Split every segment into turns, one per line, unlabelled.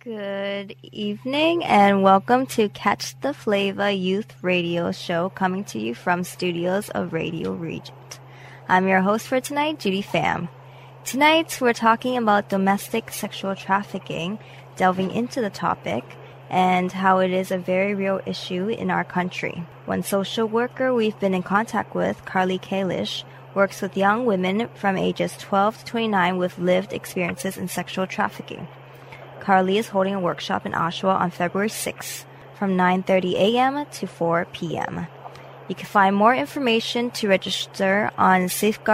Good evening and welcome to Catch the Flavor Youth Radio Show coming to you from studios of Radio Regent. I'm your host for tonight, Judy Pham. Tonight we're talking about domestic sexual trafficking, delving into the topic and how it is a very real issue in our country. One social worker we've been in contact with, Carly Kalish, works with young women from ages 12 to 29 with lived experiences in sexual trafficking. Carly is holding a workshop in Oshawa on February 6th from 9:30 a.m. to 4 p.m. You can find more information to register on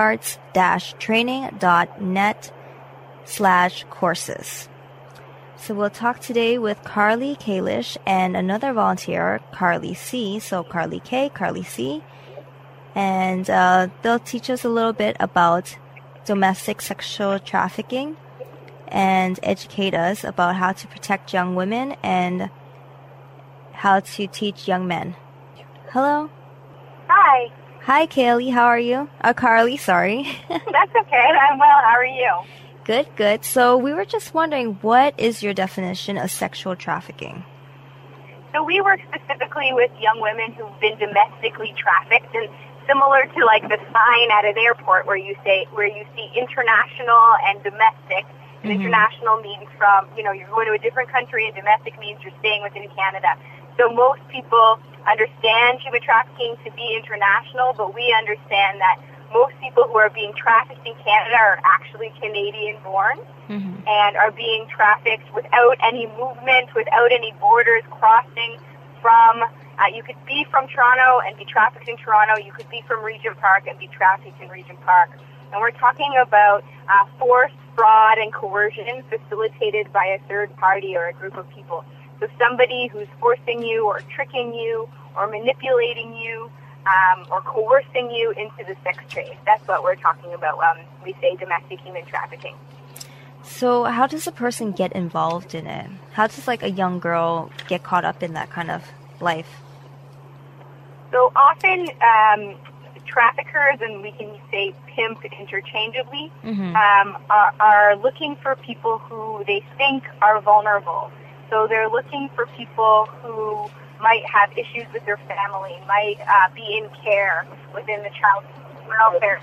safeguards-training.net/courses. So we'll talk today with Carly Kalish and another volunteer, Carly C. So Carly K, Carly C. And they'll teach us a little bit about domestic sexual trafficking and educate us about how to protect young women and how to teach young men. Hello.
Hi.
Hi, Kaylee. How are you? Carly, sorry.
That's okay. I'm well. How are you?
Good, good. So we were just wondering, what is your definition of sexual trafficking?
So we work specifically with young women who've been domestically trafficked, and similar to like the sign at an airport where you see international and domestic. And international means from, you're going to a different country, and domestic means you're staying within Canada. So most people understand human trafficking to be international, but we understand that most people who are being trafficked in Canada are actually Canadian-born and are being trafficked without any movement, without any borders crossing from, you could be from Toronto and be trafficked in Toronto. You could be from Regent Park and be trafficked in Regent Park. And we're talking about force, fraud, and coercion facilitated by a third party or a group of people. So somebody who's forcing you or tricking you or manipulating you or coercing you into the sex trade. That's what we're talking about when we say domestic human trafficking.
So how does a person get involved in it? How does like a young girl get caught up in that kind of life?
So often traffickers, and we can say pimp interchangeably, are looking for people who they think are vulnerable. So they're looking for people who might have issues with their family, might be in care within the child welfare.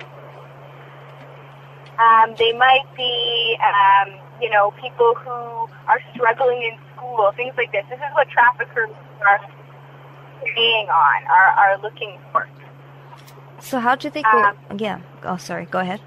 They might be, people who are struggling in school, things like this. This is what traffickers are preying on, are looking for.
So how do they go? Oh, sorry. Go ahead.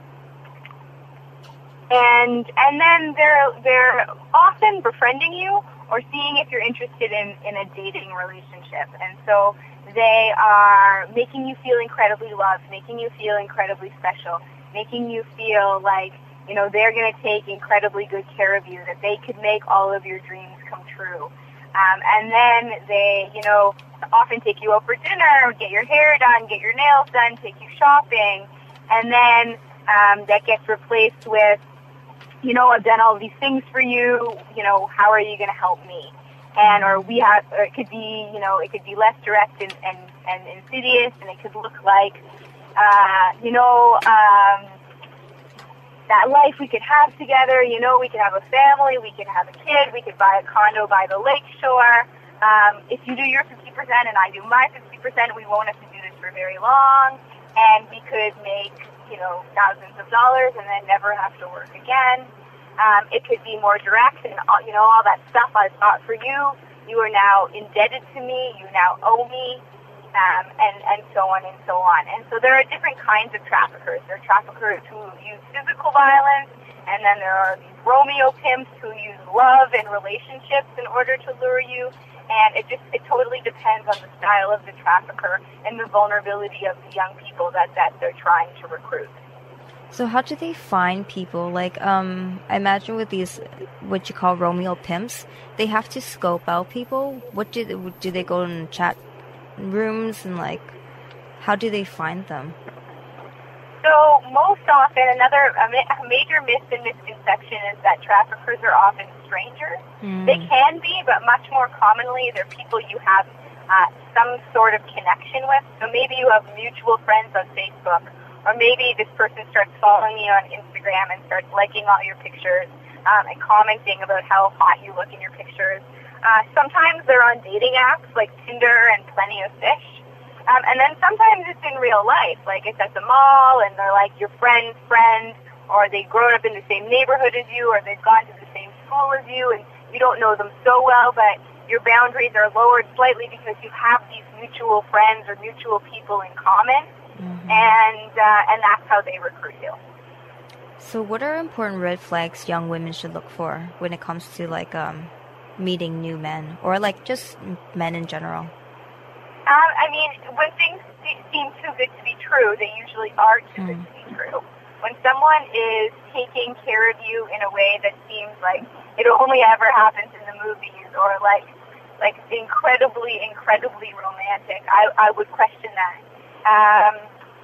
And then they're often befriending you or seeing if you're interested in a dating relationship. And so they are making you feel incredibly loved, making you feel incredibly special, making you feel like, they're going to take incredibly good care of you, that they could make all of your dreams come true. And then they, often take you out for dinner, get your hair done, get your nails done, take you shopping, and then that gets replaced with, I've done all these things for you, how are you going to help me? And or it could be, it could be less direct and insidious, and it could look like, that life we could have together, we could have a family, we could have a kid, we could buy a condo by the lake shore. If you do your 50% and I do my 50%, we won't have to do this for very long, and we could make, thousands of dollars and then never have to work again. It could be more direct and, all that stuff I thought for you. You are now indebted to me. You now owe me, and so on and so on. And so there are different kinds of traffickers. There are traffickers who use physical violence, and then there are these Romeo pimps who use love and relationships in order to lure you. And it totally depends on the style of the trafficker and the vulnerability of the young people that they're trying to recruit.
So how do they find people? Like, I imagine with these, what you call Romeo pimps, they have to scope out people. What do they go in chat rooms and like, how do they find them?
So most often, a major myth and misconception is that traffickers are often strangers. They can be, but much more commonly, they're people you have some sort of connection with. So maybe you have mutual friends on Facebook, or maybe this person starts following you on Instagram and starts liking all your pictures. and commenting about how hot you look in your pictures. Sometimes they're on dating apps like Tinder and Plenty of Fish. And then sometimes it's in real life, like it's at the mall and they're like your friend's friend, or they've grown up in the same neighborhood as you, or they've gone to the same school as you, and you don't know them so well, but your boundaries are lowered slightly because you have these mutual friends or mutual people in common, and that's how they recruit you.
So what are important red flags young women should look for when it comes to like meeting new men, or like just men in general?
I mean, when things seem too good to be true, they usually are too good to be true. When someone is taking care of you in a way that seems like it only ever happens in the movies, or like incredibly, incredibly romantic, I would question that.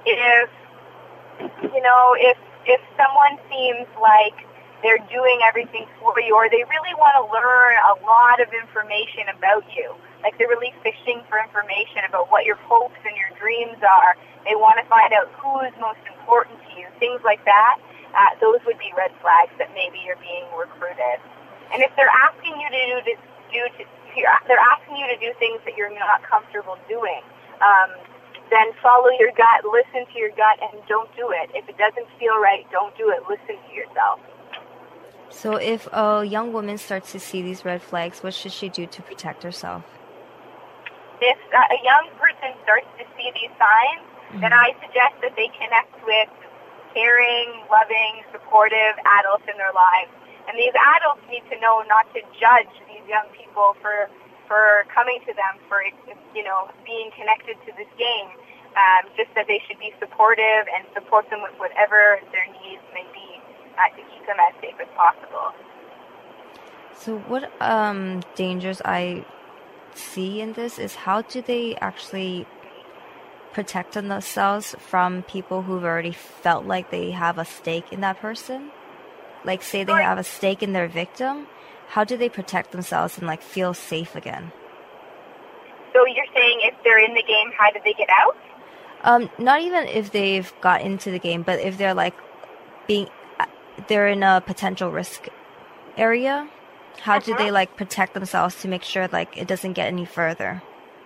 If someone seems like they're doing everything for you, or they really want to learn a lot of information about you, like they're really fishing for information about what your hopes and your dreams are. They want to find out who is most important to you, things like that. Those would be red flags that maybe you're being recruited. And if they're asking you they're asking you to do things that you're not comfortable doing, then follow your gut, listen to your gut, and don't do it. If it doesn't feel right, don't do it. Listen to yourself.
So if a young woman starts to see these red flags, what should she do to protect herself?
If a young person starts to see these signs, then I suggest that they connect with caring, loving, supportive adults in their lives. And these adults need to know not to judge these young people for coming to them, for being connected to this game. Just that they should be supportive and support them with whatever their needs may be to keep them as safe as possible.
So what dangers I see in this is, how do they actually protect themselves from people who've already felt like they have a stake in that person? Like say they have a stake in their victim, how do they protect themselves and like feel safe again?
So you're saying if they're in the game, how do they get out?
Not even if they've got into the game, but if they're like they're in a potential risk area, how do they like protect themselves to make sure like it doesn't get any further?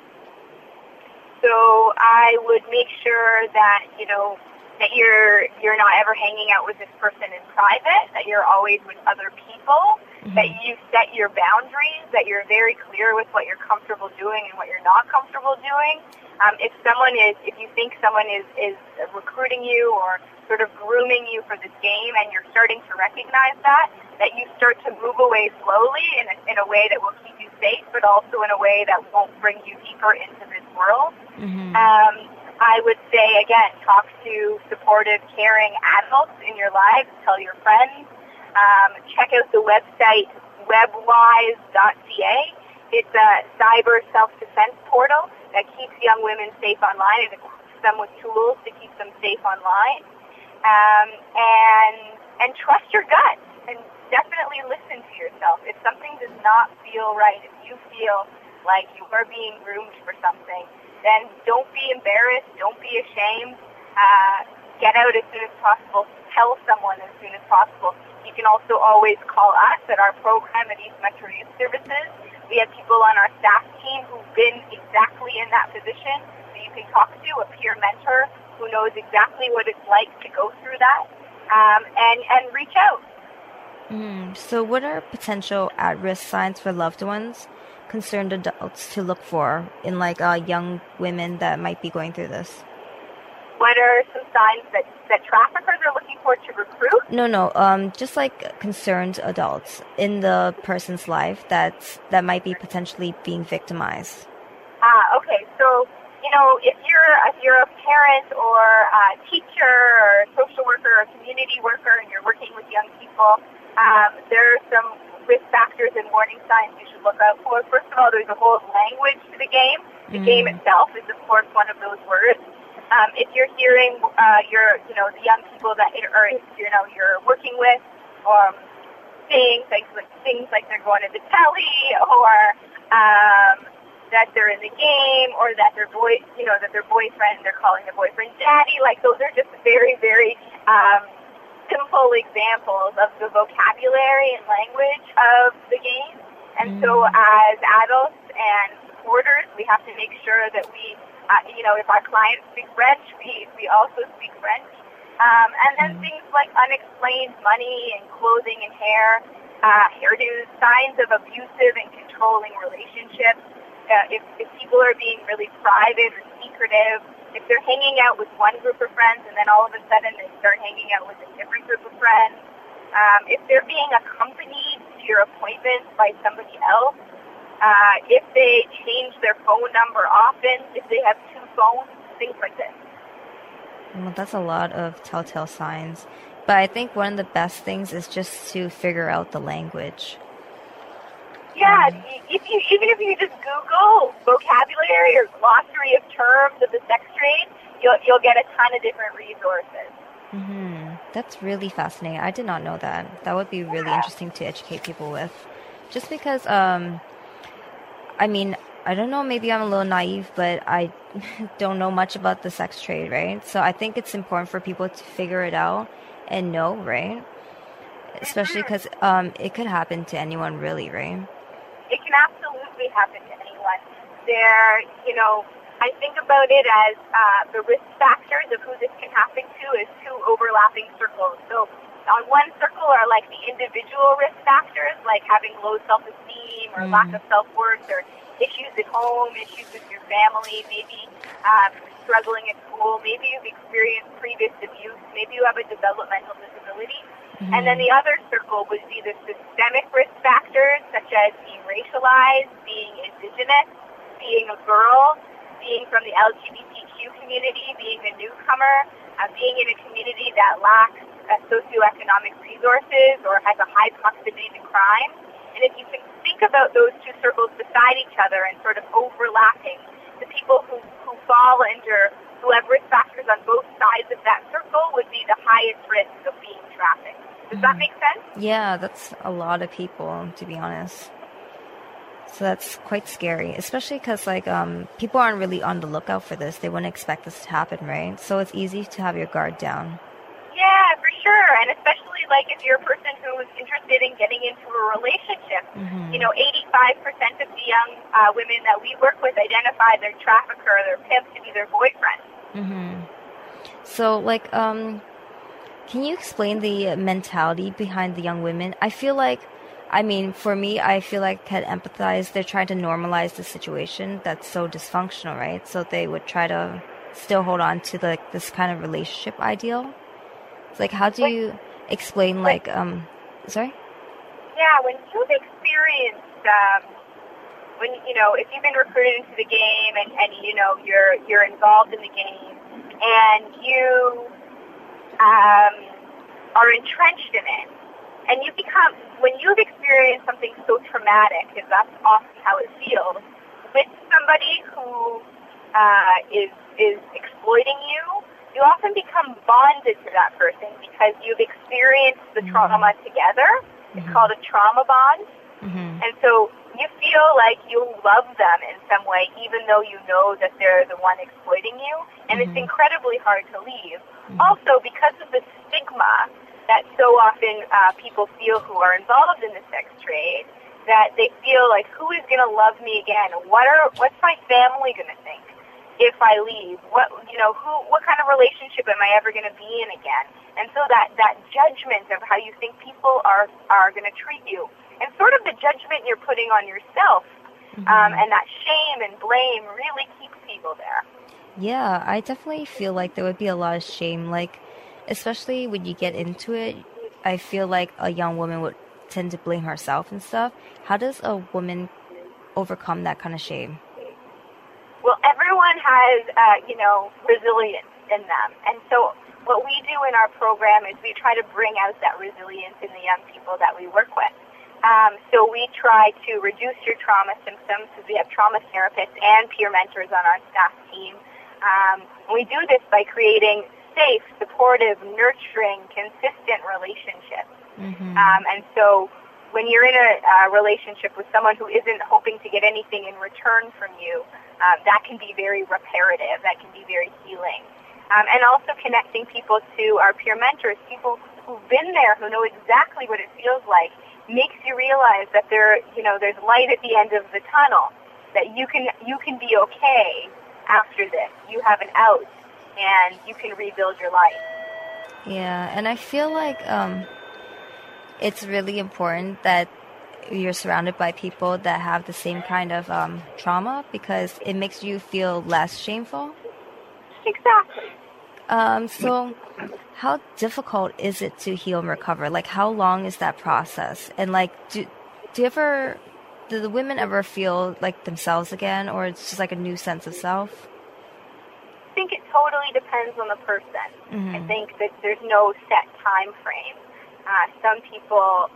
So I would make sure that that you're not ever hanging out with this person in private, that you're always with other people, that you set your boundaries, that you're very clear with what you're comfortable doing and what you're not comfortable doing. If you think someone is recruiting you or sort of grooming you for this game, and you're starting to recognize that you start to move away slowly in a way that will keep you safe, but also in a way that won't bring you deeper into this world. I would say, again, talk to supportive, caring adults in your lives. Tell your friends. Check out the website webwise.ca. It's a cyber self-defense portal that keeps young women safe online. It equips them with tools to keep them safe online. And trust your gut, and definitely listen to yourself. If something does not feel right, if you feel like you are being groomed for something, then don't be embarrassed, don't be ashamed. Get out as soon as possible. Tell someone as soon as possible. You can also always call us at our program at East Metro Youth Services. We have people on our staff team who've been exactly in that position that you can talk to, a peer mentor who knows exactly what it's like to go through that, and reach out.
So what are potential at-risk signs for loved ones, concerned adults, to look for in like young women that might be going through this?
What are some signs that traffickers are looking for to recruit?
No, just like concerned adults in the person's life that might be potentially being victimized.
Okay. So, if you're a parent or a teacher or a social worker or a community worker and you're working with young people, there are some risk factors and warning signs you should look out for. First of all, there's a whole language to the game. The game itself is, of course, one of those words. If you're hearing the young people that you're working with, saying things like they're going to the telly, or that they're in the game, or that their boyfriend, they're calling their boyfriend daddy, like those are just very, very simple examples of the vocabulary and language of the game. And so as adults and supporters, we have to make sure that we, if our clients speak French, we also speak French. And then things like unexplained money and clothing and hair, hairdos, signs of abusive and controlling relationships. If people are being really private or secretive, if they're hanging out with one group of friends and then all of a sudden they start hanging out with a different group of friends, if they're being accompanied to your appointments by somebody else, if they change their phone number often, if they have two phones, things like this.
Well, that's a lot of telltale signs. But I think one of the best things is just to figure out the language.
Yeah, even if you just Google vocabulary or glossary of terms of the sex trade, you'll get a ton of different resources.
That's really fascinating. I did not know that. That would be really interesting to educate people with. Just because, I don't know, maybe I'm a little naive, but I don't know much about the sex trade, right? So I think it's important for people to figure it out and know, right? Especially because it could happen to anyone, really, right?
It can absolutely happen to anyone. I think about it as the risk factors of who this can happen to is two overlapping circles. So on one circle are like the individual risk factors, like having low self-esteem or lack of self-worth or issues at home, issues with your family, maybe struggling at school, maybe you've experienced previous abuse, maybe you have a developmental disability. And then the other circle would be the systemic risk factors, such as being racialized, being indigenous, being a girl, being from the LGBTQ community, being a newcomer, being in a community that lacks socioeconomic resources or has a high proximity to crime. And if you can think about those two circles beside each other and sort of overlapping, the people who fall under, who have risk factors on both sides of that circle would be the highest risk of being trafficked. Does that make sense?
Yeah, that's a lot of people, to be honest. So that's quite scary, especially because people aren't really on the lookout for this. They wouldn't expect this to happen, right? So it's easy to have your guard down.
Yeah, for sure. And especially if you're a person who is interested in getting into a relationship. 85% of the young women that we work with identify their trafficker or their pimp to be their boyfriend.
So, can you explain the mentality behind the young women? I feel like, for me, I feel like I can empathize. They're trying to normalize the situation that's so dysfunctional, right? So they would try to still hold on to this kind of relationship ideal. It's how do you explain sorry?
Yeah, when you've experienced, if you've been recruited into the game and you're involved in the game and you are entrenched in it, and when you've experienced something so traumatic, because that's often how it feels, with somebody who is exploiting you, you often become bonded to that person because you've experienced the trauma together. It's called a trauma bond. And so you feel like you love them in some way, even though you know that they're the one exploiting you. And it's incredibly hard to leave. Also, because of the stigma that so often people feel who are involved in the sex trade, that they feel like, who is going to love me again? What's my family going to think if I leave? What kind of relationship am I ever going to be in again? And so that judgment of how you think people are going to treat you, and sort of the judgment you're putting on yourself, and that shame and blame really keeps people there.
Yeah, I definitely feel like there would be a lot of shame, especially when you get into it. I feel like a young woman would tend to blame herself and stuff. How does a woman overcome that kind of shame?
Well, everyone has, resilience in them. And so what we do in our program is we try to bring out that resilience in the young people that we work with. So we try to reduce your trauma symptoms because we have trauma therapists and peer mentors on our staff team. We do this by creating safe, supportive, nurturing, consistent relationships. And so when you're in a relationship with someone who isn't hoping to get anything in return from you, that can be very reparative. That can be very healing. And also connecting people to our peer mentors, people who've been there, who know exactly what it feels like, makes you realize that there's light at the end of the tunnel, that you can be okay after this. You have an out, and you can rebuild your life.
Yeah, and I feel like it's really important that you're surrounded by people that have the same kind of trauma, because it makes you feel less shameful.
Exactly.
So how difficult is it to heal and recover? Like, how long is that process? And like, do the women ever feel like themselves again, or it's just like a new sense of self?
I think it totally depends on the person.
Mm-hmm.
I think that there's no set time frame. Some people,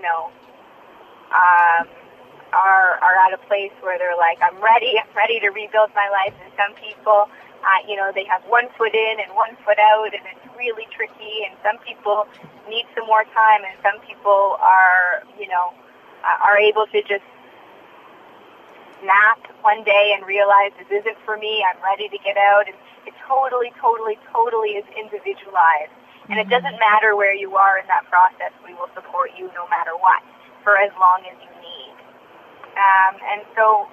are at a place where they're like, I'm ready to rebuild my life. And some people, they have 1 foot in and 1 foot out, and it's really tricky. And some people need some more time, and some people are able to just snap one day and realize this isn't for me. I'm ready to get out. And it totally, totally, totally is individualized. And it doesn't matter where you are in that process. We will support you no matter what, for as long as you need. And so,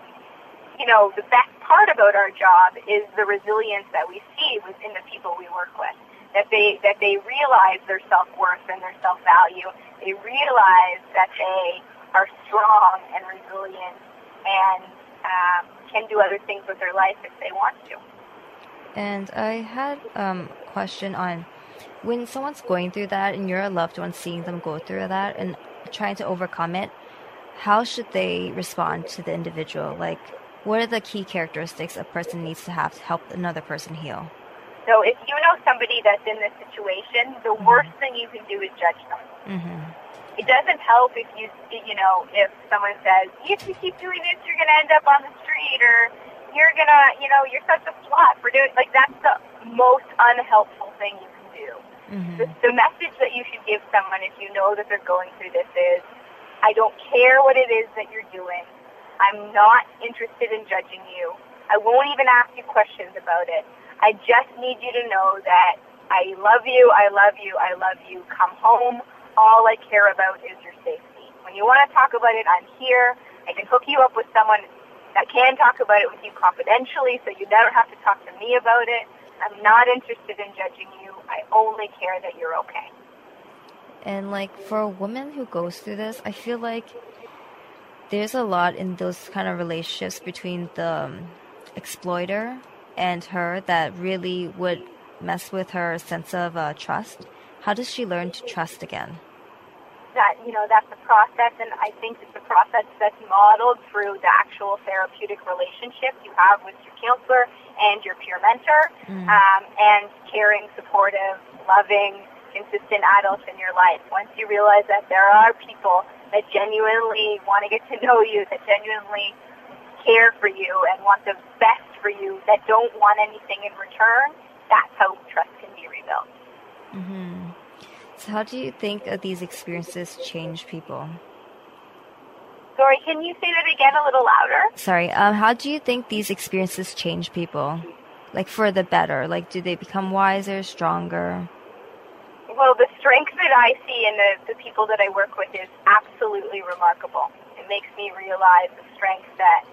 the best part about our job is the resilience that we see within the people we work with. That they realize their self-worth and their self-value. They realize that they are strong and resilient and can do other things with their life if they want to.
And I had a question on, when someone's going through that and you're a loved one seeing them go through that and trying to overcome it, how should they respond to the individual? Like, what are the key characteristics a person needs to have to help another person heal?
So if you know somebody that's in this situation, the worst thing you can do is judge them.
Mm-hmm.
It doesn't help if if someone says, if you keep doing this, you're going to end up on the street, or you're going to, you're such a slut for doing, like, that's the most unhelpful thing you can do.
Mm-hmm.
The message that you should give someone if you know that they're going through this is, I don't care what it is that you're doing. I'm not interested in judging you. I won't even ask you questions about it. I just need you to know that I love you, I love you, I love you. Come home. All I care about is your safety. When you want to talk about it, I'm here. I can hook you up with someone that can talk about it with you confidentially, so you never have to talk to me about it. I'm not interested in judging you. I only care that you're okay.
And like, for a woman who goes through this, I feel like there's a lot in those kind of relationships between the exploiter and her that really would mess with her sense of trust. How does she learn to trust again?
That's a process, and I think it's a process that's modeled through the actual therapeutic relationship you have with your counselor and your peer mentor, and caring, supportive, loving, consistent adults in your life. Once you realize that there are people that genuinely want to get to know you, that genuinely care for you and want the best for you, that don't want anything in return, that's how trust can be rebuilt.
Mm-hmm. So how do you think these experiences change people?
Sorry, can you say that again a little louder?
Sorry, how do you think these experiences change people? Like, for the better? Like, do they become wiser, stronger?
Well, the strength that I see in the people that I work with is absolutely remarkable. It makes me realize the strength that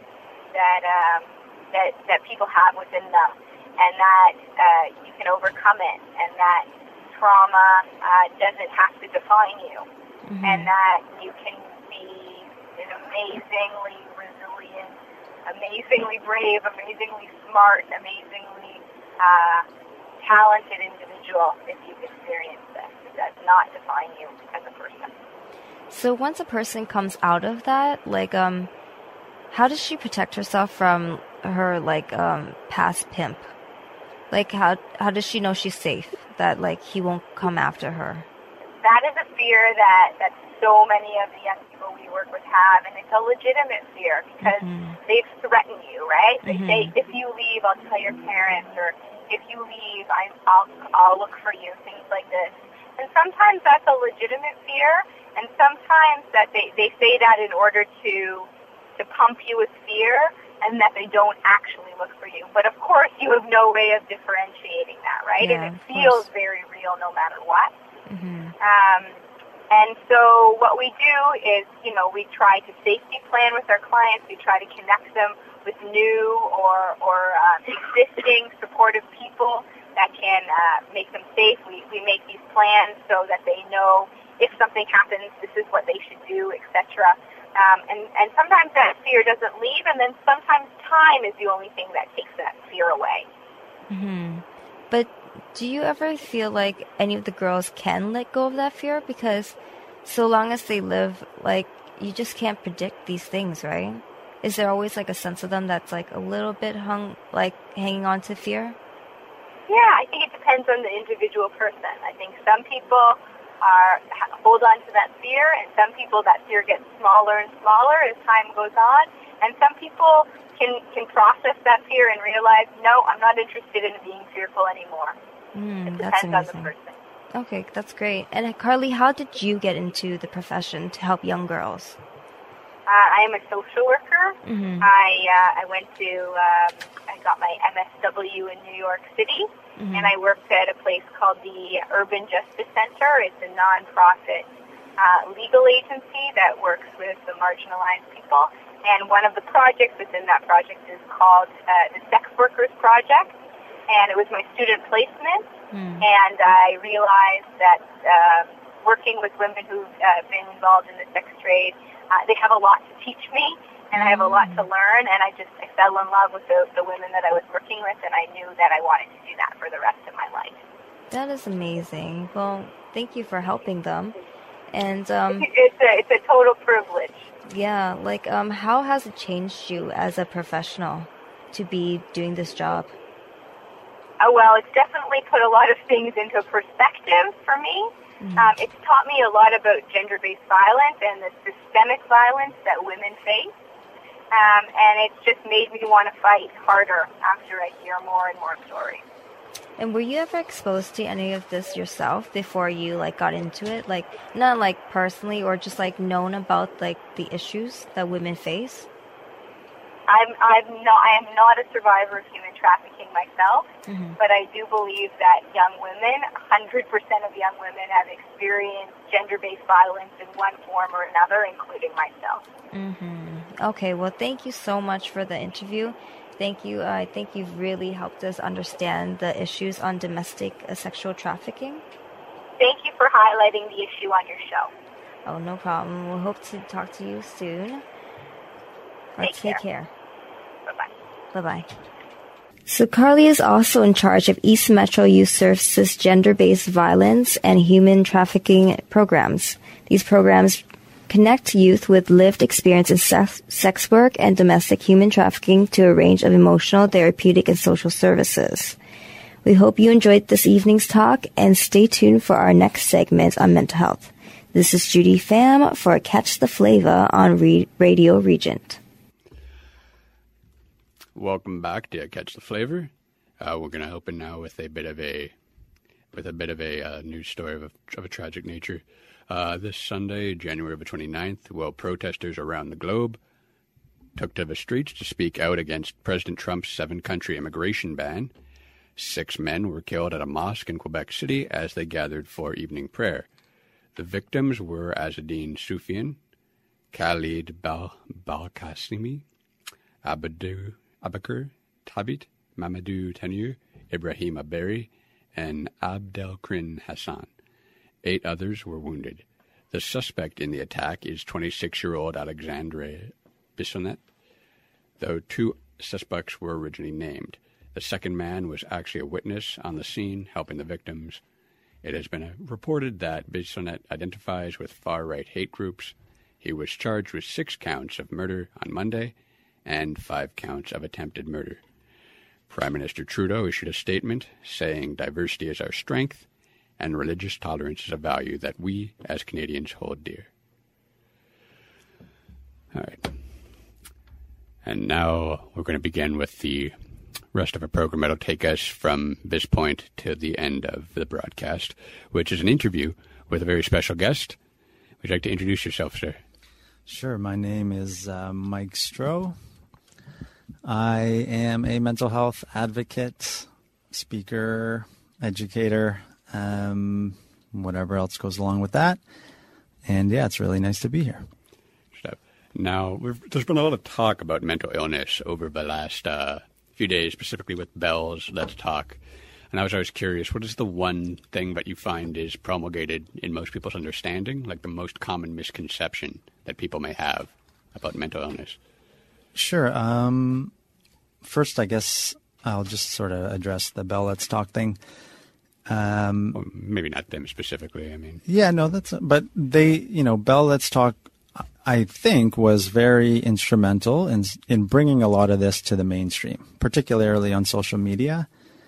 people have within them, and that you can overcome it, and that trauma doesn't have to define you, and that you can be an amazingly resilient, amazingly brave, amazingly smart, amazingly talented individual if you've experienced this. It does not define you as a person.
So once a person comes out of that, like, how does she protect herself from her, like, past pimp? Like, how does she know she's safe, that, like, he won't come after her?
That is a fear that so many of the young people we work with have, and it's a legitimate fear because they threaten you, right? They say, if you leave, I'll tell your parents, or if you leave, I'll look for you, things like this. And sometimes that's a legitimate fear, and sometimes that they say that in order to pump you with fear, and that they don't actually look for you. But of course, you have no way of differentiating that, right?
Yeah,
and it feels very real no matter what. And so what we do is, we try to safety plan with our clients. We try to connect them with new or existing supportive people that can make them safe. We make these plans so that they know if something happens, this is what they should do, etc. And sometimes that fear doesn't leave, and then sometimes time is the only thing that takes that fear away.
Mm-hmm. But do you ever feel like any of the girls can let go of that fear? Because so long as they live, you just can't predict these things, right? Is there always a sense of them that's a little bit hanging on to fear?
Yeah, I think it depends on the individual person. I think some people hold on to that fear, and some people that fear gets smaller and smaller as time goes on, and some people can process that fear and realize, no, I'm not interested in being fearful anymore. It depends on the person.
Okay, that's great. And Carly, how did you get into the profession to help young girls?
I am a social worker.
Mm-hmm.
I went to, I got my MSW in New York City,
mm-hmm.
and I worked at a place called the Urban Justice Center. It's a nonprofit legal agency that works with the marginalized people. And one of the projects within that project is called the Sex Workers Project, and it was my student placement. And I realized that working with women who've been involved in the sex trade, they have a lot to teach me, and I have a lot to learn, and I fell in love with the women that I was working with, and I knew that I wanted to do that for the rest of my life.
That is amazing. Well, thank you for helping them. And
it's a total privilege.
Yeah, how has it changed you as a professional to be doing this job?
Well, it's definitely put a lot of things into perspective for me. Mm-hmm. It's taught me a lot about gender-based violence and the systemic violence that women face. And it's just made me want to fight harder after I hear more and more stories.
And were you ever exposed to any of this yourself before you got into it? Not personally, or just known about the issues that women face?
I am not a survivor of human trafficking myself,
mm-hmm.
but I do believe that young women, 100% of young women, have experienced gender-based violence in one form or another, including myself.
Mm-hmm. Okay, well, thank you so much for the interview. Thank you. I think you've really helped us understand the issues on domestic sexual trafficking.
Thank you for highlighting the issue on your show.
Oh, no problem. We'll hope to talk to you soon. Take care.
Bye-bye.
Bye-bye. So Carly is also in charge of East Metro Youth Services gender-based violence and human trafficking programs. These programs connect youth with lived experience in sex work and domestic human trafficking to a range of emotional, therapeutic, and social services. We hope you enjoyed this evening's talk, and stay tuned for our next segment on mental health. This is Judy Pham for Catch the Flavor on Radio Regent.
Welcome back to Catch the Flavor. We're going to open now with a bit of a news story of a tragic nature. This Sunday, January 29th, protesters around the globe took to the streets to speak out against President Trump's 7-country immigration ban. 6 men were killed at a mosque in Quebec City as they gathered for evening prayer. The victims were Azzedine Soufiane, Khalid Balkacemi, Abakar Tabit, Mamadou Taniou, Ibrahim Aberi, and Abdelkrim Hassan. 8 others were wounded. The suspect in the attack is 26-year-old Alexandre Bissonnette, though 2 suspects were originally named. The second man was actually a witness on the scene, helping the victims. It has been reported that Bissonnette identifies with far-right hate groups. He was charged with 6 counts of murder on Monday and 5 counts of attempted murder. Prime Minister Trudeau issued a statement saying diversity is our strength and religious tolerance is a value that we as Canadians hold dear. All right. And now we're going to begin with the rest of our program. It'll take us from this point to the end of the broadcast, which is an interview with a very special guest. Would you like to introduce yourself, sir?
Sure. My name is Mike Stroh. I am a mental health advocate, speaker, educator. whatever else goes along with that. And yeah, it's really nice to be here.
Now, there's been a lot of talk about mental illness over the last few days, specifically with Bell's Let's Talk. And I was always curious, what is the one thing that you find is promulgated in most people's understanding, like the most common misconception that people may have about mental illness?
Sure. First, I guess I'll just sort of address the Bell Let's Talk thing.
Well, maybe not them specifically, I mean.
Yeah, no, but they, Bell Let's Talk, I think, was very instrumental in bringing a lot of this to the mainstream, particularly on social media.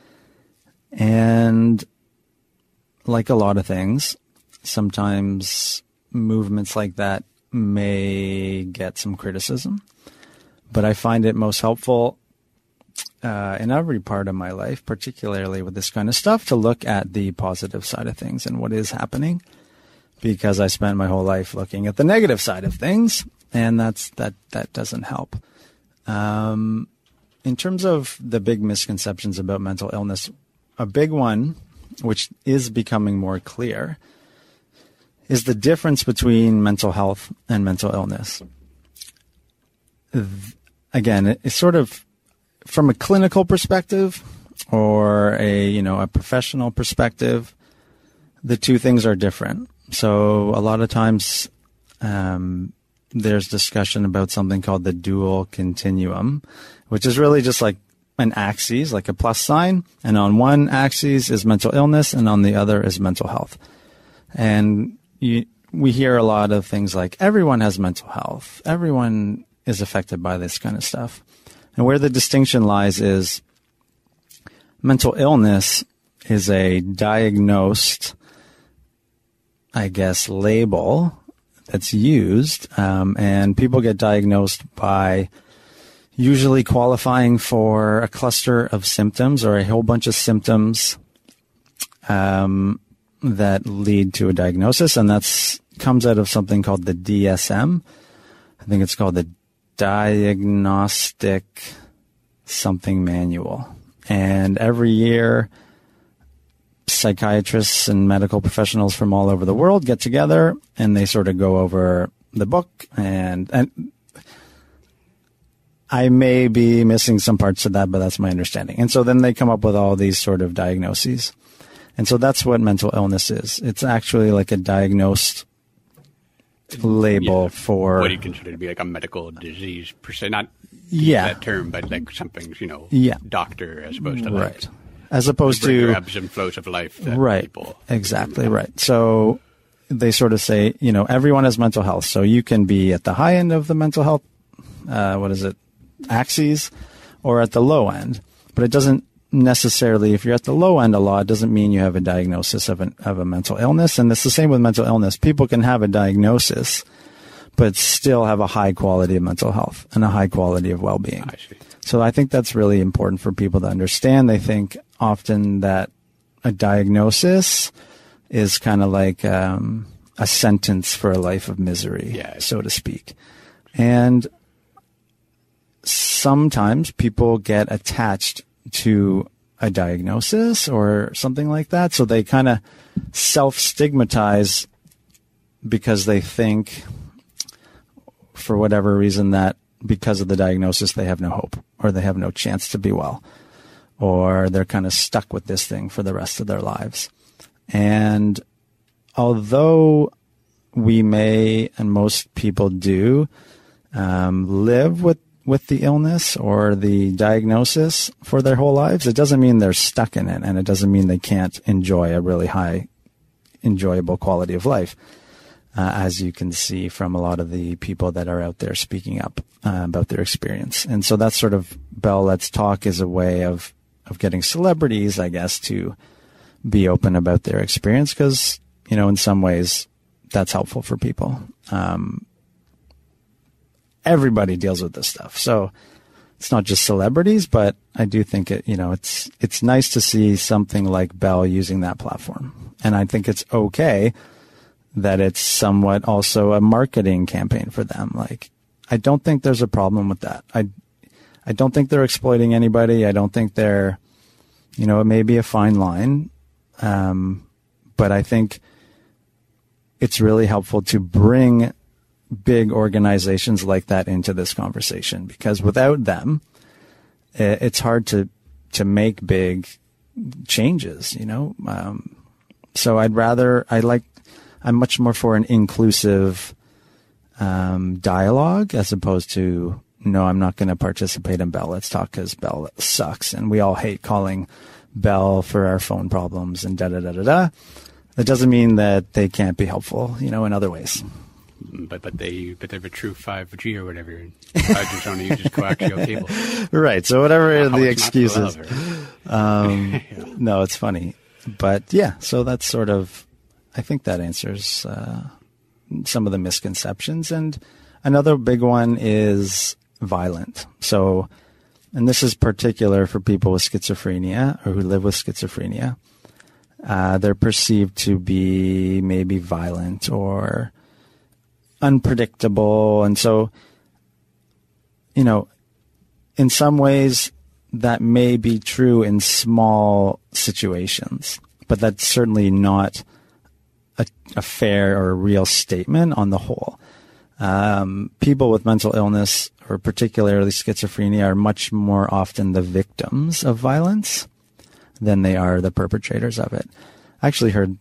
And like a lot of things, sometimes movements like that may get some criticism, but I find it most helpful in every part of my life, particularly with this kind of stuff, to look at the positive side of things and what is happening, because I spent my whole life looking at the negative side of things, and that doesn't help. In terms of the big misconceptions about mental illness, a big one, which is becoming more clear, is the difference between mental health and mental illness. Again, it's sort of from a clinical perspective or a professional perspective, the two things are different. So a lot of times there's discussion about something called the dual continuum, which is really just like an axis, like a plus sign. And on one axis is mental illness, and on the other is mental health. And we hear a lot of things like everyone has mental health. Everyone is affected by this kind of stuff. And where the distinction lies is mental illness is a diagnosed, I guess, label that's used, and people get diagnosed by usually qualifying for a cluster of symptoms or a whole bunch of symptoms that lead to a diagnosis, and that's comes out of something called the DSM. I think it's called the Diagnostic Something Manual. And every year, psychiatrists and medical professionals from all over the world get together and they sort of go over the book, and I may be missing some parts of that, but that's my understanding. And so then they come up with all these sort of diagnoses. And so that's what mental illness is. It's actually like a diagnosed label for
what do you consider to be like a medical disease per se, not that term, but like something's, doctor as opposed to
right. As opposed to
ebbs and flows of life.
Right.
People
Exactly right. So they sort of say, everyone has mental health. So you can be at the high end of the mental health, axes, or at the low end. But it doesn't necessarily, if you're at the low end a lot, it doesn't mean you have a diagnosis of a mental illness. And it's the same with mental illness. People can have a diagnosis, but still have a high quality of mental health and a high quality of well-being.
I see.
So I think that's really important for people to understand. They think often that a diagnosis is kind of like a sentence for a life of misery, so to speak. And sometimes people get attached to a diagnosis or something like that. So they kind of self-stigmatize because they think, for whatever reason, that because of the diagnosis, they have no hope or they have no chance to be well, or they're kind of stuck with this thing for the rest of their lives. And although we may, and most people do, live with the illness or the diagnosis for their whole lives, it doesn't mean they're stuck in it, and it doesn't mean they can't enjoy a really high, enjoyable quality of life, as you can see from a lot of the people that are out there speaking up about their experience. And so that's sort of Bell Let's Talk is a way of getting celebrities, I guess, to be open about their experience, because, in some ways that's helpful for people. Everybody deals with this stuff. So it's not just celebrities, but I do think it's nice to see something like Bell using that platform. And I think it's okay that it's somewhat also a marketing campaign for them. Like, I don't think there's a problem with that. I don't think they're exploiting anybody. I don't think they're, it may be a fine line. But I think it's really helpful to bring big organizations like that into this conversation, because without them, it's hard to make big changes, you know? So I'm much more for an inclusive dialogue as opposed to, no, I'm not going to participate in Bell Let's Talk because Bell sucks. And we all hate calling Bell for our phone problems and da-da-da-da-da. That doesn't mean that they can't be helpful, you know, in other ways.
But they have a true 5G or whatever. I just only uses coaxial cable.
Right. So whatever the
It's
excuses.
Yeah.
No, it's funny. But yeah, so that's sort of, I think that answers some of the misconceptions. And another big one is violent. So, and this is particular for people with schizophrenia or who live with schizophrenia. They're perceived to be maybe violent or unpredictable. And so, you know, in some ways that may be true in small situations, but that's certainly not a fair or a real statement on the whole. People with mental illness, or particularly schizophrenia, are much more often the victims of violence than they are the perpetrators of it. I actually heard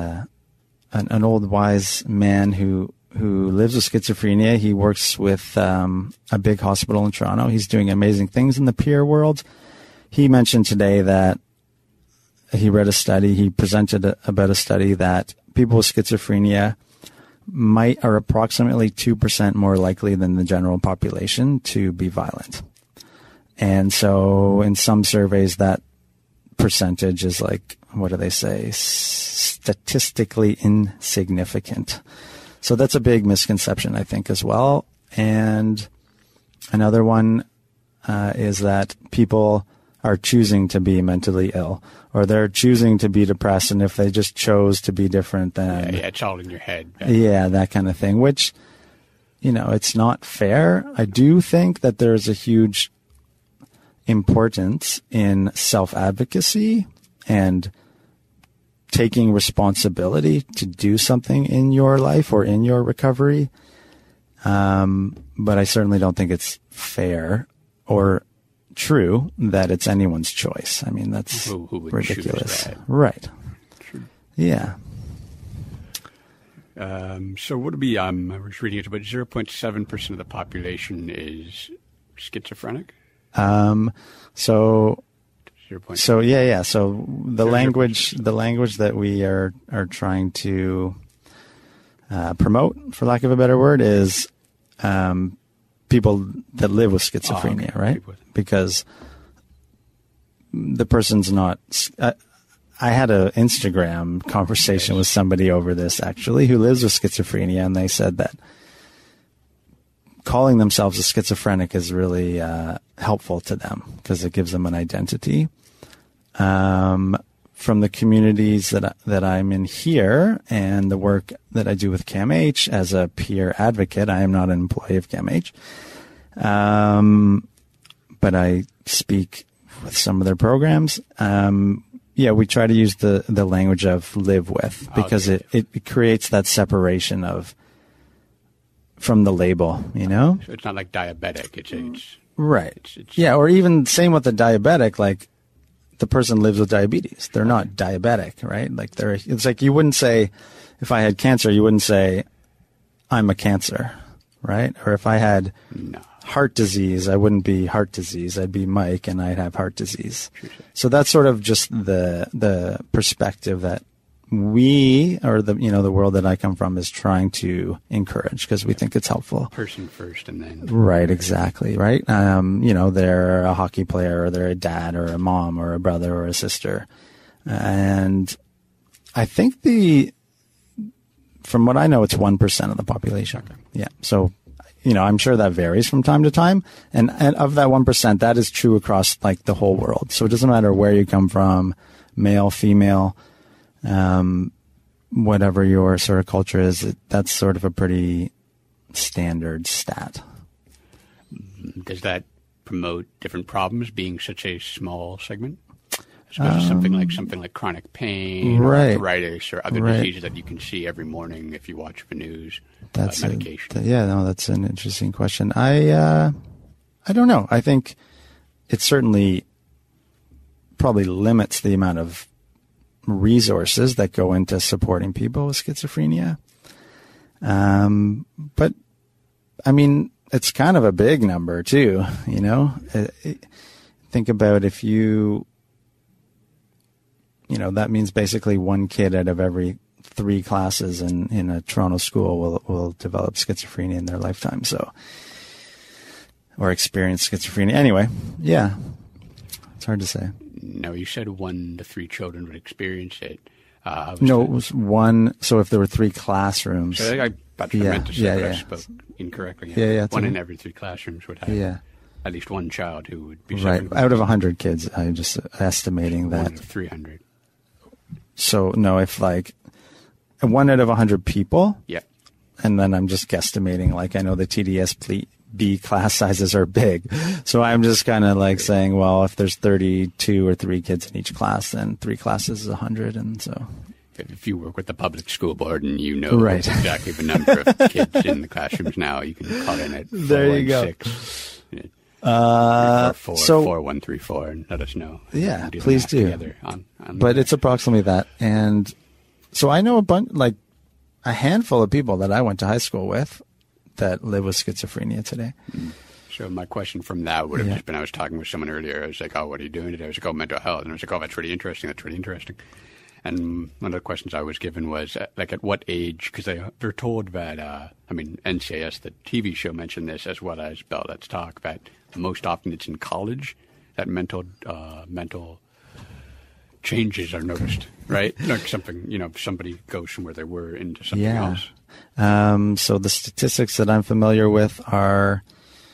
an old wise man who lives with schizophrenia. He works with a big hospital in Toronto. He's doing amazing things in the peer world. He mentioned today that he read a study. He presented about a study that people with schizophrenia are approximately 2% more likely than the general population to be violent. And so in some surveys, that percentage is like, what do they say? Statistically insignificant. So that's a big misconception, I think, as well. And another one is that people are choosing to be mentally ill, or they're choosing to be depressed, and if they just chose to be different, then...
Yeah, it's all in your head.
Yeah, that kind of thing, which, you know, it's not fair. I do think that there's a huge importance in self-advocacy and taking responsibility to do something in your life or in your recovery. But I certainly don't think it's fair or true that it's anyone's choice. I mean, that's
who would
ridiculous.
choose that?
Right.
True.
Yeah.
So would it be, I was reading it, about 0.7% of the population is schizophrenic?
So
0.7.
So yeah. So the language that we are trying to promote, for lack of a better word, is people that live with schizophrenia, right? Because the person's not. I had an Instagram conversation with somebody over this, actually, who lives with schizophrenia, and they said that calling themselves a schizophrenic is really helpful to them because it gives them an identity. From the communities that I'm in here and the work that I do with CAMH as a peer advocate, I am not an employee of CAMH, but I speak with some of their programs. We try to use the language of live with, because it creates that separation from the label, you know?
So it's not like diabetic. It's
right.
It's
or even same with the diabetic, like the person lives with diabetes. They're not diabetic, right? Like it's like you wouldn't say, if I had cancer, you wouldn't say I'm a cancer, right? Or if I had heart disease, I wouldn't be heart disease. I'd be Mike and I'd have heart disease. So that's sort of just the perspective that we, or the world that I come from, is trying to encourage, because we think it's helpful.
Person first and then.
Right, exactly, right? They're a hockey player, or they're a dad, or a mom, or a brother, or a sister. And I think from what I know, it's 1% of the population. Okay. Yeah. So, I'm sure that varies from time to time. And of that 1%, that is true across like the whole world. So it doesn't matter where you come from, male, female, whatever your sort of culture is, that's sort of a pretty standard stat.
Does that promote different problems being such a small segment? As opposed to something like chronic pain,
right,
or arthritis, or other
right.
diseases that you can see every morning if you watch the news.
That's
medication.
That's an interesting question. I don't know. I think it certainly probably limits the amount of resources that go into supporting people with schizophrenia. But I mean, it's kind of a big number too, you know. Think about if that means basically one kid out of every 3 classes in a Toronto school will develop schizophrenia in their lifetime. Or experience schizophrenia. Anyway, yeah, it's hard to say.
No, you said 1 to 3 children would experience it.
It was 1. So if there were 3 classrooms.
So I meant to say I spoke incorrectly.
Yeah.
1 in every 3 classrooms would have at least 1 child who would be suffering.
Right. Out of 100 kids, I'm just estimating that.
1 out of 300.
So, no, if like 1 out of 100 people.
Yeah.
And then I'm just guesstimating, like I know the TDSB class sizes are big. So I'm just kind of like saying, well, if there's 32 or 3 kids in each class, then 3 classes is 100. And so.
If you work with the public school board and you know
right.
exactly the number of kids in the classrooms now, you can call in at 416 4134 and let us know.
Yeah, please do. But it's approximately that. And so I know a handful of people that I went to high school with that live with schizophrenia today.
So my question from that would have just been, I was talking with someone earlier. I was like, oh, what are you doing today? I was like, oh, mental health. And I was like, oh, that's really interesting. That's really interesting. And one of the questions I was given was, like, at what age? Because they're told that, NCIS, the TV show, mentioned this as well as Bell Let's Talk, that most often it's in college that mental changes are noticed, right? Like somebody goes from where they were into something else.
So the statistics that I'm familiar with are,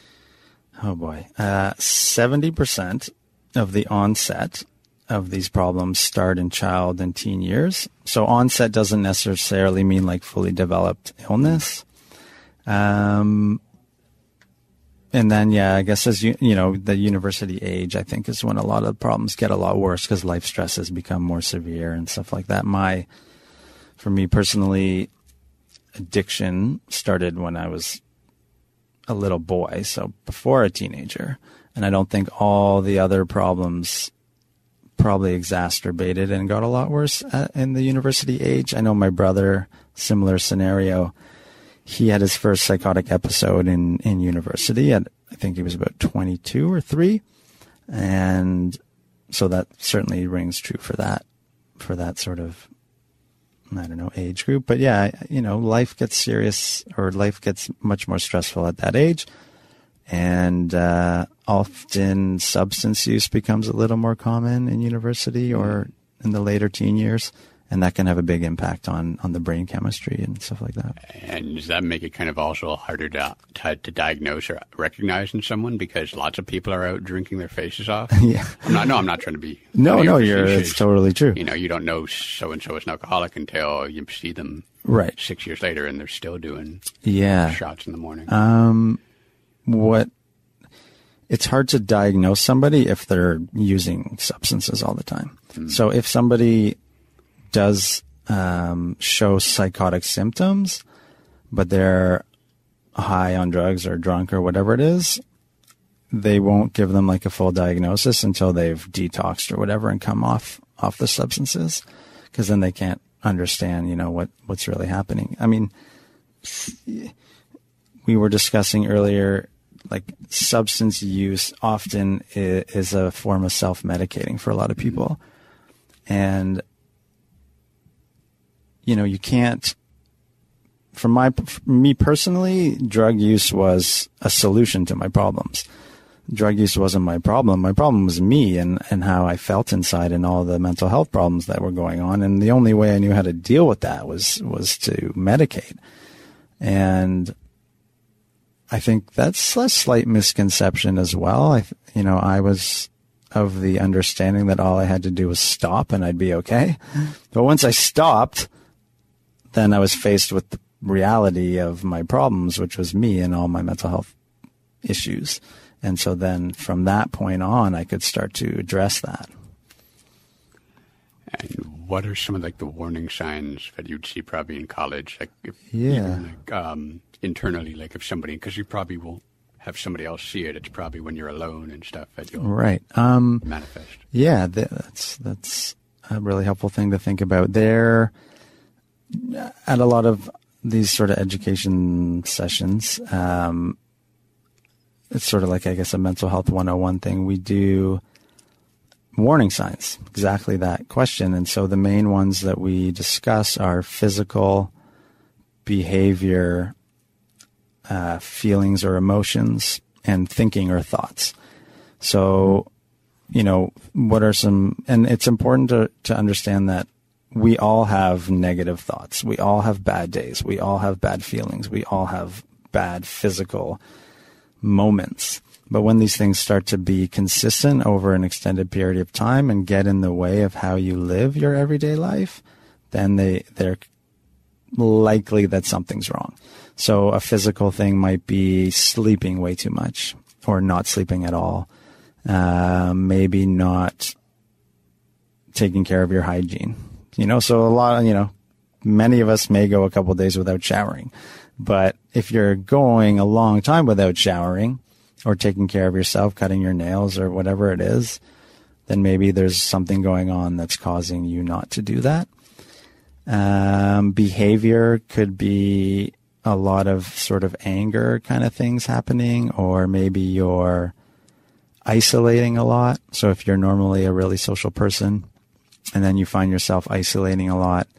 70% of the onset of these problems start in child and teen years. So onset doesn't necessarily mean like fully developed illness. And then, I guess as the university age, I think is when a lot of problems get a lot worse because life stresses become more severe and stuff like that. For me personally, addiction started when I was a little boy, so before a teenager. And I don't think all the other problems probably exacerbated and got a lot worse in the university age. I know my brother, similar scenario. He had his first psychotic episode in university I think he was about 22 or 3. And so that certainly rings true for that sort of, age group. But life gets serious, or life gets much more stressful at that age. And often substance use becomes a little more common in university or in the later teen years. And that can have a big impact on the brain chemistry and stuff like that. And
does that make it kind of also harder to diagnose or recognize in someone because lots of people are out drinking their faces off?
Yeah.
I'm not trying to be.
It's totally true.
You don't know so-and-so is an alcoholic until you see them 6 years later and they're still doing shots in the morning.
It's hard to diagnose somebody if they're using substances all the time. So if somebody does show psychotic symptoms, but they're high on drugs or drunk or whatever it is, they won't give them like a full diagnosis until they've detoxed or whatever and come off the substances, because then they can't understand, what's really happening. I mean, we were discussing earlier, like substance use often is a form of self-medicating for a lot of people. And you can't, for me personally, drug use was a solution to my problems. Drug use wasn't my problem. My problem was me and how I felt inside and all the mental health problems that were going on. And the only way I knew how to deal with that was to medicate. And I think that's a slight misconception as well. I was of the understanding that all I had to do was stop and I'd be okay. But once I stopped, then I was faced with the reality of my problems, which was me and all my mental health issues. And so then from that point on, I could start to address that.
And what are some of like the warning signs that you'd see probably in college? Like if
Yeah.
even, like, internally, like if somebody, because you probably will have somebody else see it. It's probably when you're alone and stuff that you'll
Right.
manifest.
Yeah, that's a really helpful thing to think about. There, at a lot of these sort of education sessions, it's sort of like, I guess, a mental health 101 thing. We do warning signs, exactly that question. And so the main ones that we discuss are physical, behavior, feelings or emotions, and thinking or thoughts. So, what are some, and it's important to understand that we all have negative thoughts. We all have bad days. We all have bad feelings. We all have bad physical moments. But when these things start to be consistent over an extended period of time and get in the way of how you live your everyday life, then they're likely that something's wrong. So a physical thing might be sleeping way too much or not sleeping at all. Maybe not taking care of your hygiene. So a lot of, many of us may go a couple of days without showering. But if you're going a long time without showering or taking care of yourself, cutting your nails or whatever it is, then maybe there's something going on that's causing you not to do that. Behavior could be a lot of sort of anger kind of things happening, or maybe you're isolating a lot. So if you're normally a really social person and then you find yourself isolating a lot,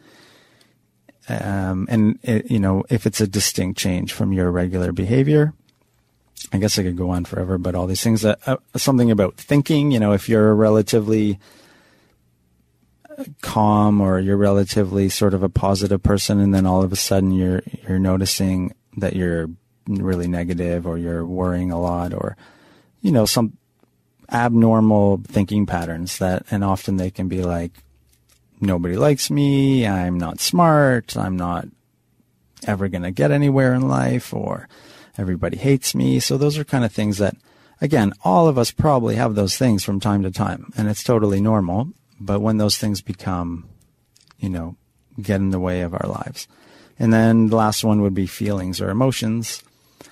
if it's a distinct change from your regular behavior, I guess I could go on forever, but all these things, something about thinking, if you're relatively calm or you're relatively sort of a positive person, and then all of a sudden you're noticing that you're really negative or you're worrying a lot, or, some abnormal thinking patterns and often they can be like, nobody likes me, I'm not smart, I'm not ever going to get anywhere in life, or everybody hates me. So those are kind of things that, again, all of us probably have those things from time to time, and it's totally normal. But when those things become, get in the way of our lives. And then the last one would be feelings or emotions,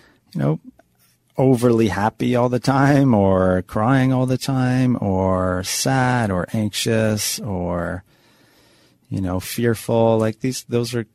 overly happy all the time, or crying all the time, or sad or anxious, or, fearful. Like those are,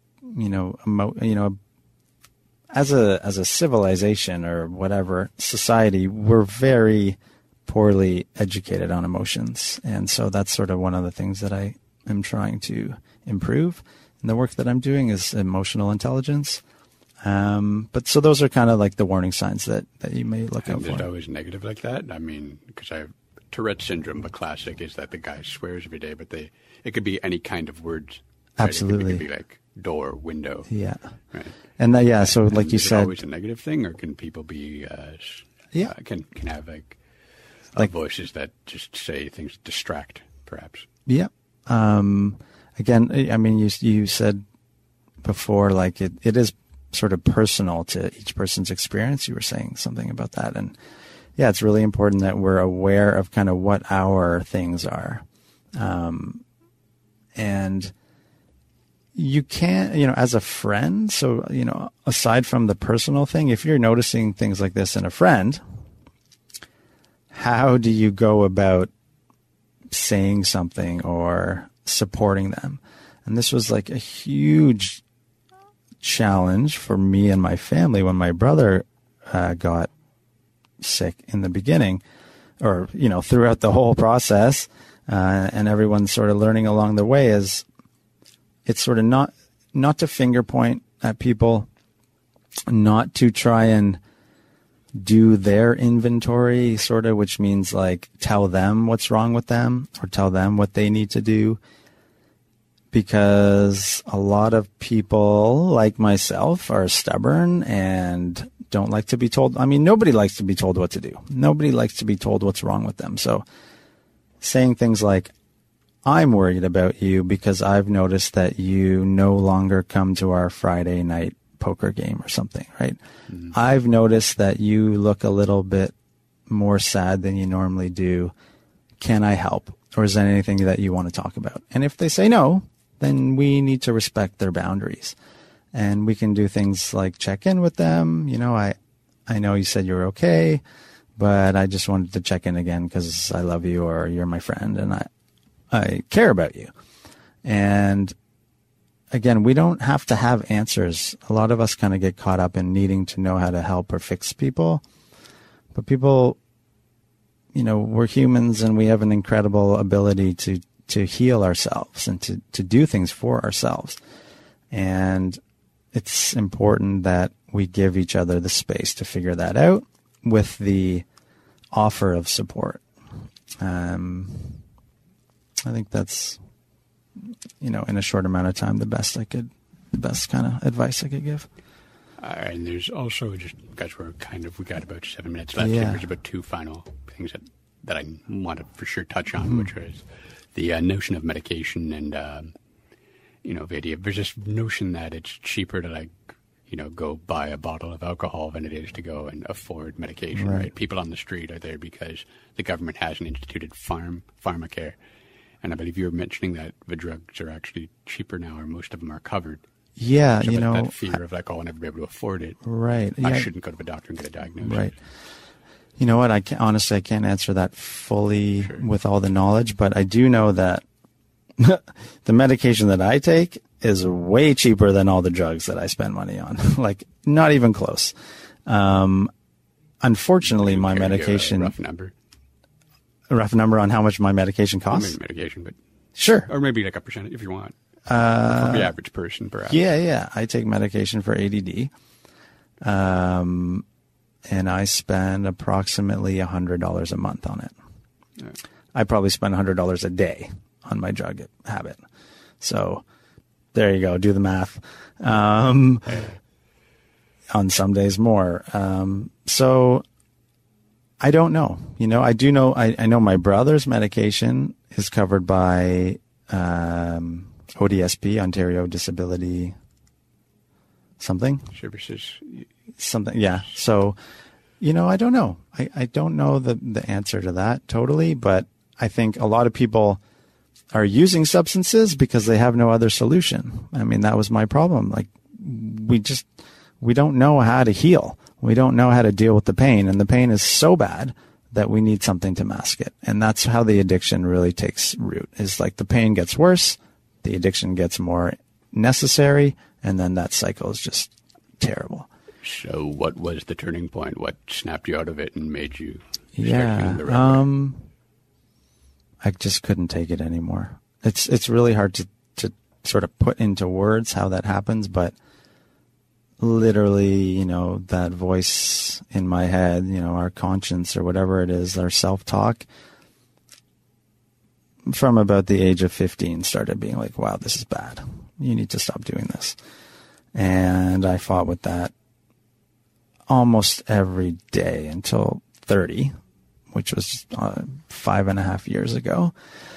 as a civilization or whatever society, we're very poorly educated on emotions. And so that's sort of one of the things that I am trying to improve. And the work that I'm doing is emotional intelligence. But so those are kind of like the warning signs that you may look out for.
Is it always negative like that? I mean, because I have Tourette's syndrome, the classic is that the guy swears every day, but it could be any kind of words. Right?
Absolutely.
It could be like door, window.
Yeah.
Right.
And so like you said,
is it always a negative thing, or can people be, can have like voices that just say things, distract, perhaps?
Yeah. Again, I mean, you said before, like it is sort of personal to each person's experience. You were saying something about that. And yeah, it's really important that we're aware of kind of what our things are. And you can't, as a friend, so, aside from the personal thing, if you're noticing things like this in a friend, how do you go about saying something or supporting them? And this was like a huge challenge for me and my family when my brother got sick in the beginning, or, throughout the whole process, and everyone sort of learning along the way, is it's sort of not to finger point at people, not to try and do their inventory, sort of, which means like tell them what's wrong with them or tell them what they need to do. Because a lot of people like myself are stubborn and don't like to be told. I mean, nobody likes to be told what to do. Nobody likes to be told what's wrong with them. So saying things like, I'm worried about you because I've noticed that you no longer come to our Friday night poker game or something, right? Mm-hmm. I've noticed that you look a little bit more sad than you normally do. Can I help? Or is there anything that you want to talk about? And if they say no, then we need to respect their boundaries. And we can do things like check in with them. You know, I know you said you're okay, but I just wanted to check in again because I love you, or you're my friend and I care about you. And again, we don't have to have answers. A lot of us kind of get caught up in needing to know how to help or fix people. But people, you know, we're humans and we have an incredible ability to heal ourselves and to do things for ourselves. And it's important that we give each other the space to figure that out with the offer of support. I think that's, you know, in a short amount of time, the best kind of advice I could give.
And there's also, just because we got about 7 minutes left,
Yeah.
there's about two final things that I want to for sure touch on, which was the notion of medication and, you know, the idea, there's this notion that it's cheaper to, like, you know, go buy a bottle of alcohol than it is to go and afford medication, right? People on the street are there because the government hasn't instituted pharmacare. And I believe you were mentioning that the drugs are actually cheaper now, or most of them are covered.
Yeah,
So
you know,
that fear of, like, oh, I'll never be able to afford it.
right.
I
Yeah,
shouldn't go to the doctor and get a diagnosis.
right. You know what? Honestly, I can't answer that fully with all the knowledge, but I do know that the medication that I take is way cheaper than all the drugs that I spend money on. Like, not even close. Unfortunately, my
Can you give
medication,
a rough number.
a rough number on how much my medication costs.
Maybe medication, but
Sure.
or maybe like a percentage if you want. For the average person, perhaps.
Yeah. I take medication for ADD. And I spend approximately $100 a month on it.
Yeah.
I probably spend $100 a day on my drug habit. So there you go. Do the math. On some days more. So I don't know. You know, I do know, I know my brother's medication is covered by ODSP, Ontario Disability something.
Services.
Something, yeah. So, you know, I don't know. I don't know the answer to that totally, but I think a lot of people are using substances because they have no other solution. I mean, that was my problem. Like, we don't know how to heal. We don't know how to deal with the pain, and the pain is so bad that we need something to mask it. And that's how the addiction really takes root. Is like the pain gets worse, the addiction gets more necessary, and then that cycle is just terrible.
So what was the turning point? What snapped you out of it and made you start feeling
Yeah.
the right way?
I just couldn't take it anymore. It's really hard to sort of put into words how that happens, but literally, you know, that voice in my head, you know, our conscience or whatever it is, our self-talk, from about the age of 15 started being like, wow, this is bad. You need to stop doing this. And I fought with that almost every day until 30, which was 5.5 years ago.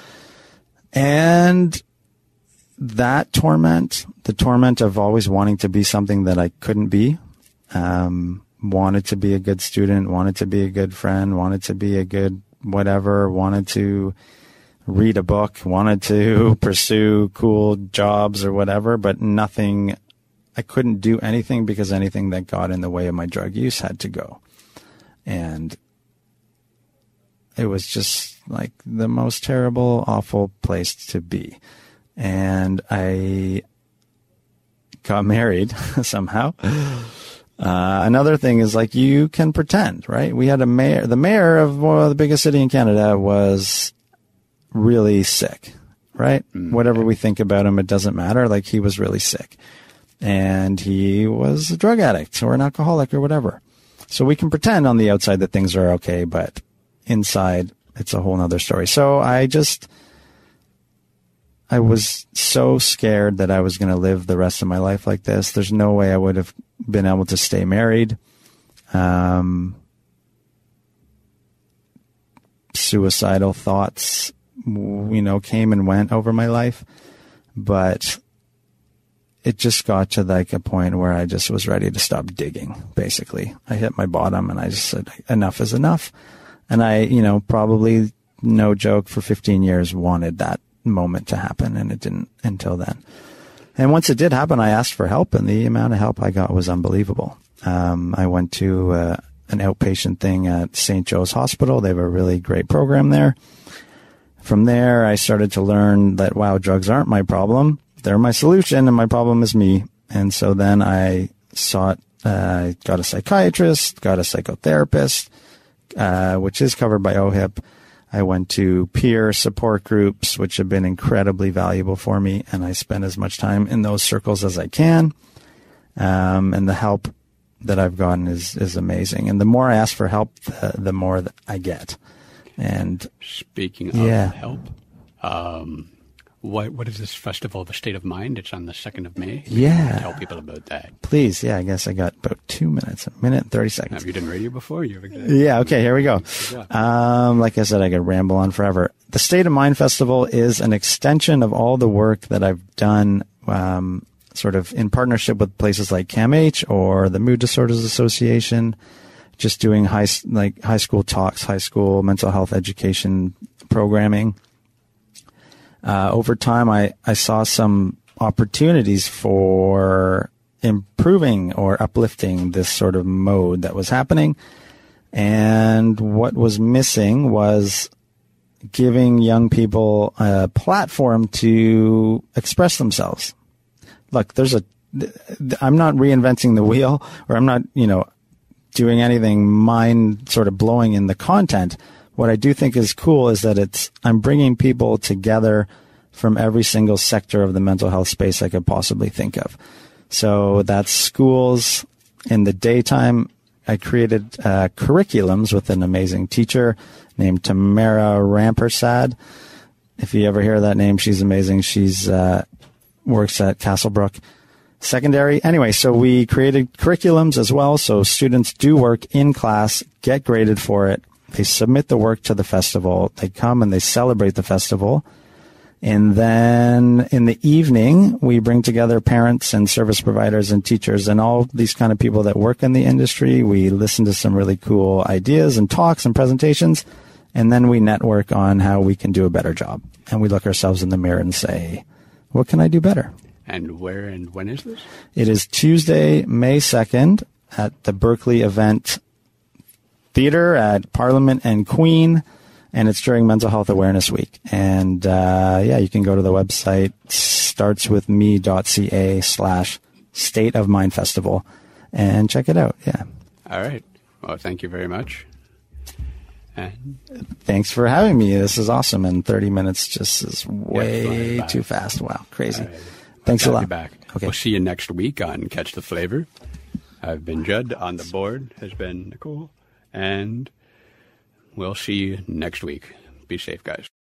And that torment, the torment of always wanting to be something that I couldn't be, wanted to be a good student, wanted to be a good friend, wanted to be a good whatever, wanted to read a book, wanted to pursue cool jobs or whatever, but nothing, I couldn't do anything because anything that got in the way of my drug use had to go. And it was just like the most terrible, awful place to be. And I got married somehow. Another thing is, like, you can pretend, right? We had the mayor of the biggest city in Canada was really sick, right? Whatever we think about him, it doesn't matter. Like, he was really sick. And he was a drug addict or an alcoholic or whatever. So we can pretend on the outside that things are okay, but inside it's a whole nother story. So I was so scared that I was going to live the rest of my life like this. There's no way I would have been able to stay married. Suicidal thoughts, you know, came and went over my life, but it just got to like a point where I just was ready to stop digging. Basically, I hit my bottom and I just said, enough is enough. And I, you know, probably no joke, for 15 years wanted that moment to happen, and it didn't until then. And once it did happen, I asked for help, and the amount of help I got was unbelievable. I went to an outpatient thing at St. Joe's Hospital. They have a really great program there. From there, I started to learn that, wow, drugs aren't my problem. They're my solution, and my problem is me. And so then I got a psychiatrist, got a psychotherapist, which is covered by OHIP. I went to peer support groups, which have been incredibly valuable for me, and I spend as much time in those circles as I can. And the help that I've gotten is amazing. And the more I ask for help, the more that I get. And
speaking of help, what is this festival, The State of Mind? It's on the 2nd of May.
Yeah.
Tell people about that.
Please. Yeah, I guess I got about 2 minutes, a minute and 30 seconds.
Have you done radio before?
Yeah, okay, here we go. Like I said, I could ramble on forever. The State of Mind Festival is an extension of all the work that I've done sort of in partnership with places like CAMH or the Mood Disorders Association, just doing high school talks, high school mental health education programming. Over time, I saw some opportunities for improving or uplifting this sort of mode that was happening. And what was missing was giving young people a platform to express themselves. Look, I'm not reinventing the wheel, or I'm not, doing anything mind sort of blowing in the content. What I do think is cool is that I'm bringing people together from every single sector of the mental health space I could possibly think of. So that's schools. In the daytime, I created curriculums with an amazing teacher named Tamara Rampersad. If you ever hear that name, she's amazing. She's works at Castlebrook Secondary. Anyway, so we created curriculums as well. So students do work in class, get graded for it. They submit the work to the festival. They come and they celebrate the festival. And then in the evening, we bring together parents and service providers and teachers and all these kind of people that work in the industry. We listen to some really cool ideas and talks and presentations. And then we network on how we can do a better job. And we look ourselves in the mirror and say, what can I do better?
And where and when is this?
It is Tuesday, May 2nd at the Berkeley Event Theater at Parliament and Queen. And it's during Mental Health Awareness Week. And, you can go to the website, startswithme.ca/State of Mind Festival and check it out. Yeah.
All right. Well, thank you very much. And
thanks for having me. This is awesome. And 30 minutes just is way too fast. Wow. Crazy. Right. Thanks a lot.
Back. Okay. We'll see you next week on Catch the Flavor. I've been Judd. On the board has been Nicole. And we'll see you next week. Be safe, guys.